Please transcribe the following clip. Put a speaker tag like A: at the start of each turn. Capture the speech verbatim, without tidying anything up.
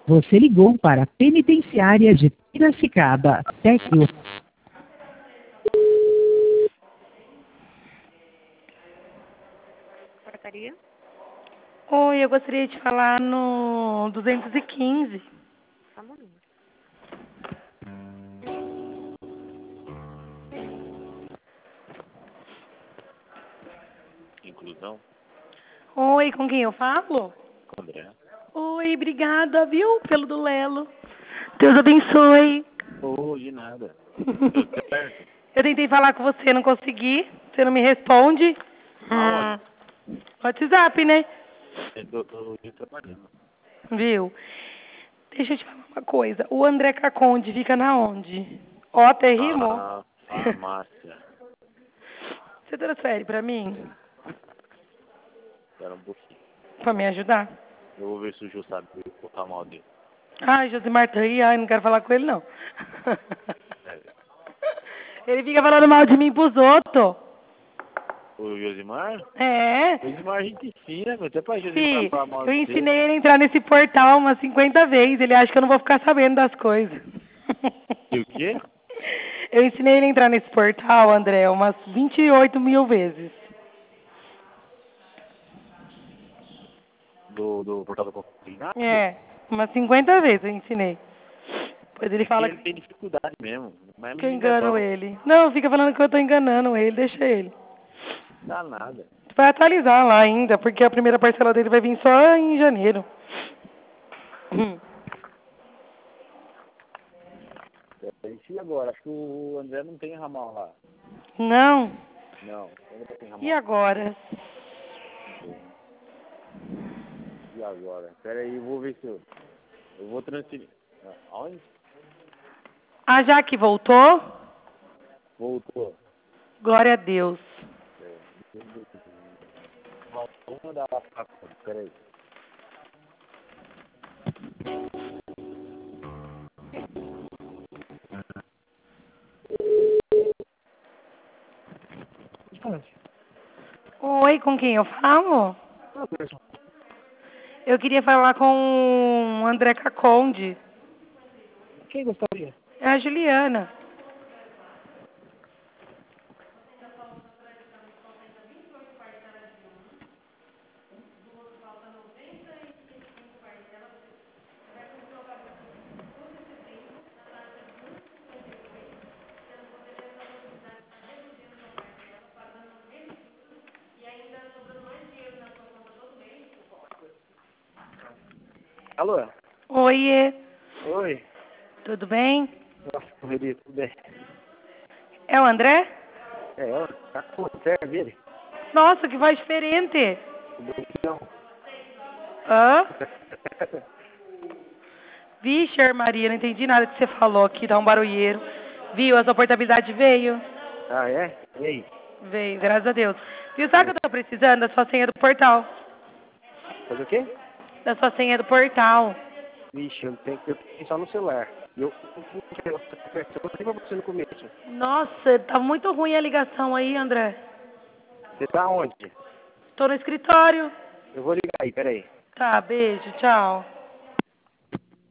A: Você ligou para a Penitenciária de Piracicaba. Tecno.
B: Portaria?
C: Oi, eu gostaria de falar no duzentos e quinze.
B: Só um momento.
D: Inclusão?
C: Oi, com quem eu falo?
D: Com André.
C: Oi, obrigada, viu, pelo do Lelo. Deus abençoe.
D: Oh, de nada. Tudo certo?
C: Eu tentei falar com você, não consegui. Você não me responde.
D: Aonde?
C: Hum, WhatsApp, né?
D: Eu tô, tô trabalhando.
C: Viu? Deixa eu te falar uma coisa. O André Caconde fica na onde? Ó, até rimou.
D: Ah, farmácia.
C: Você transfere pra mim?
D: Espera um pouquinho.
C: Pra me ajudar?
D: Eu vou ver se o Ju sabe o mal dele.
C: Ai, Josimar tá aí. Ai, não quero falar com ele, não.
D: É.
C: Ele fica falando mal de mim pros outros.
D: O Josimar?
C: É.
D: O Josimar a gente ensina, meu. Até pra Josimar
C: Fih,
D: falar mal
C: eu
D: de você.
C: ensinei ele a entrar nesse portal umas cinquenta vezes. Ele acha que eu não vou ficar sabendo das coisas.
D: E o quê?
C: Eu ensinei ele a entrar nesse portal, André, umas vinte e oito mil vezes.
D: Do, do portal do Confinato?
C: É, umas cinquenta vezes eu ensinei. Depois ele
D: É que
C: fala
D: ele tem dificuldade mesmo. Mas
C: que eu
D: menino é
C: engano
D: bom.
C: ele. Não, fica falando que eu tô enganando ele, deixa ele.
D: Dá nada.
C: Vai atualizar lá ainda, porque a primeira parcela dele vai vir só em janeiro. Hum.
D: E agora? Acho que o André não tem ramal lá.
C: Não.
D: Não, o André tem ramal.
C: E agora?
D: E agora? Pera aí, eu vou ver se eu... Eu vou transferir. Aonde?
C: A Jaque voltou?
D: Voltou.
C: Glória a Deus.
D: É. Vamos mandar lá pra conta. Pera aí.
C: Oi, com quem eu falo? Eu queria falar com o André Caconde.
A: Quem gostaria?
C: É a Juliana.
D: Alô?
C: Oiê,
D: Oi.
C: tudo bem?
D: Nossa, correria, tudo bem.
C: É o André?
D: É, ela tá com serve dele.
C: Nossa, que voz diferente.
D: Não.
C: Hã? Vixe, Maria, não entendi nada que você falou aqui, dá um barulheiro. Viu, a sua portabilidade veio?
D: Ah, é? E aí?
C: Veio, graças a Deus. Viu, sabe o que eu tô precisando? Da sua senha do portal.
D: Faz o quê?
C: Da sua senha do portal.
D: Vixe, eu tenho que eu só no celular. Eu eu falei pra você no começo.
C: Nossa, tá muito ruim a ligação aí, André.
D: Você tá onde?
C: Tô no escritório.
D: Eu vou ligar aí, peraí.
C: Tá, beijo, tchau.